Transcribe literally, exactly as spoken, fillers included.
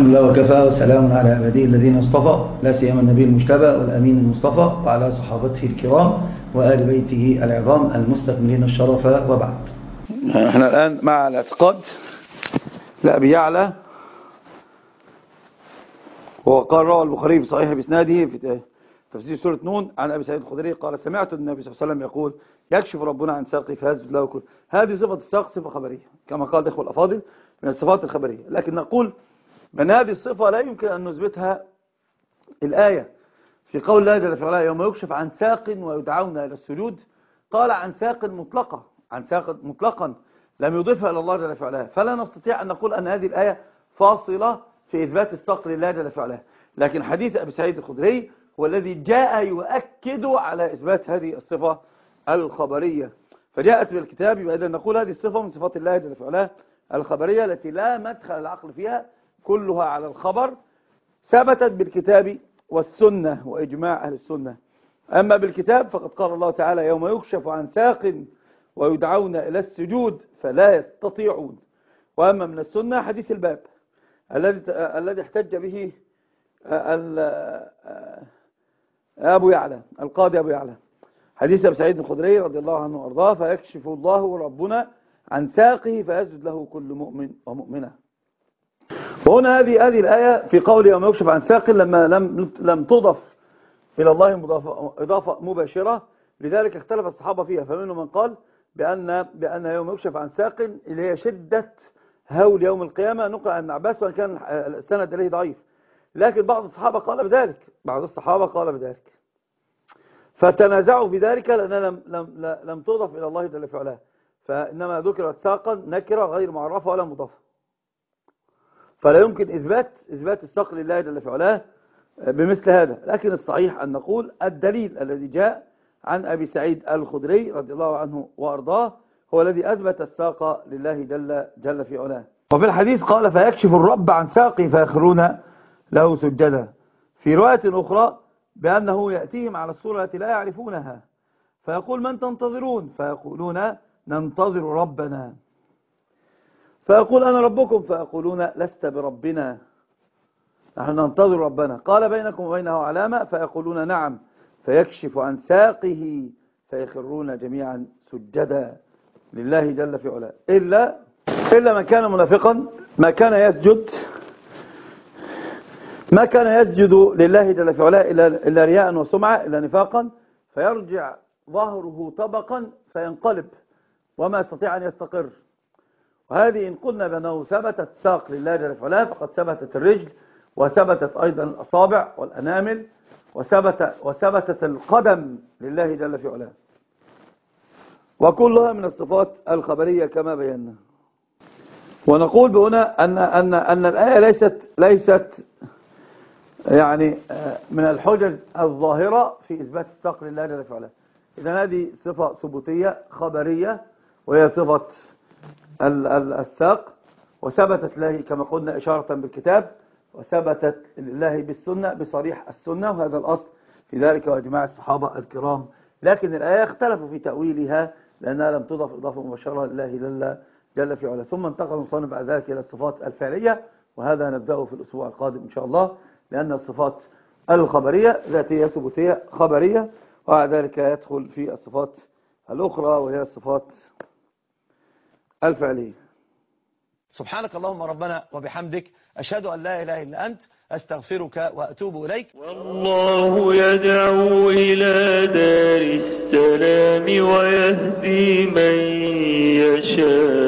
الحمد لله وكفى وسلام على عباده الذين اصطفى، لا سيما النبي المجتبى والأمين المصطفى وعلى صحابته الكرام وآل بيته العظام المستكملين الشرف، وبعد. احنا الآن مع الاعتقاد لأبي يعلى، وقال روى البخاري في صحيح بإسناده في تفسير سورة نون عن أبي سعيد الخدري قال: سمعت النبي صلى الله عليه وسلم يقول: يكشف ربنا عن ساقه فيسجد له كل. هذه صفة الساق صفة خبرية كما قال الإخوة الأفاضل من الصفات الخبرية، لكن نقول من هذه الصفة لا يمكن أن نثبتها الآية في قول الله جل في علاه: يوم يكشف عن ساق ويدعون إلى السجود. قال عن ساق مطلقة، عن ساق مطلقا، لم يضيفها إلى الله جل في علاه، فلا نستطيع أن نقول أن هذه الآية فاصلة في إثبات الساق لله جل في علاه. لكن حديث أبي سعيد الخدري هو الذي جاء يؤكد على إثبات هذه الصفة الخبرية، فجاءت بالكتاب. إذا نقول هذه الصفة من صفات الله جل في علاه الخبرية التي لا مدخل العقل فيها، كلها على الخبر، ثبتت بالكتاب والسنة وإجماع أهل السنة. أما بالكتاب فقد قال الله تعالى: يوم يكشف عن ساق ويدعون إلى السجود فلا يستطيعون. وأما من السنة حديث الباب الذي الذي احتج به أبو يعلى القاضي أبو يعلى، حديث أبي سعيد الخدري رضي الله عنه وأرضاه: فيكشف الله ربنا عن ساقه فيسجد له كل مؤمن ومؤمنة. وهنا هذه هذه الآية في قول يوم يكشف عن ساق لما لم لم تضف إلى الله إضافة مباشرة، لذلك اختلف الصحابة فيها. فمنهم من قال بأن بأن يوم يكشف عن ساق اللي هي شدة هول يوم القيامة، نقل عن ابن عباس وإن كان السند إليه ضعيف، لكن بعض الصحابة قال بذلك بعض الصحابة قال بذلك فتنازعوا في ذلك لأنها لم لم لم تضف إلى الله جل في علاه، فإنما ذكرت ساقا نكرة غير معرفة ولا مضافة، فلا يمكن إثبات إثبات الساق لله جل في علاه بمثل هذا. لكن الصحيح أن نقول الدليل الذي جاء عن أبي سعيد الخدري رضي الله عنه وأرضاه هو الذي أثبت الساق لله جل جل في علاه. وفي الحديث قال: فيكشف الرب عن ساقه فيخرون له سجدا. في رواية أخرى بأنه يأتيهم على الصورة التي لا يعرفونها فيقول: من تنتظرون؟ فيقولون: ننتظر ربنا. فيقول: أنا ربكم. فيقولون: لست بربنا، نحن ننتظر ربنا. قال: بينكم وبينه علامة؟ فيقولون: نعم. فيكشف عن ساقه فيخرون جميعا سجدا لله جل في علاه، إلا إلا من كان منافقا، ما كان يسجد ما كان يسجد لله جل في علاه إلا رياء وسمعة، إلا نفاقا، فيرجع ظهره طبقا فينقلب وما يستطيع أن يستقر. وهذه إن قلنا بأنه ثبتت ساق لله جل في علاه فقد ثبتت الرجل، وثبتت أيضا الأصابع والأنامل، وثبت وثبتت القدم لله جل في علاه، وكلها من الصفات الخبرية كما بينا. ونقول بهنا أن أن أن الآية ليست ليست يعني من الحجج الظاهرة في إثبات الساق لله جل في علاه. إذا هذه صفة ثبوتية خبرية وهي صفة الساق، وثبتت له كما قلنا إشارة بالكتاب، وثبتت لله بالسنة بصريح السنة، وهذا الأصل في ذلك وإجماع الصحابة الكرام. لكن الآية اختلفوا في تأويلها لأنها لم تضف إضافة مباشرة لله جل جل في علاه. ثم انتقل المصنف بعد ذلك إلى الصفات الفعلية، وهذا نبدأه في الأسبوع القادم إن شاء الله، لأن الصفات الخبرية ذاتية ثبوتية خبرية، وبعد ذلك يدخل في الصفات الأخرى وهي الصفات الفعلية. سبحانك اللهم ربنا وبحمدك، أشهد أن لا إله إلا أنت، أستغفرك وأتوب إليك. والله يدعو إلى دار السلام ويهدي من يشاء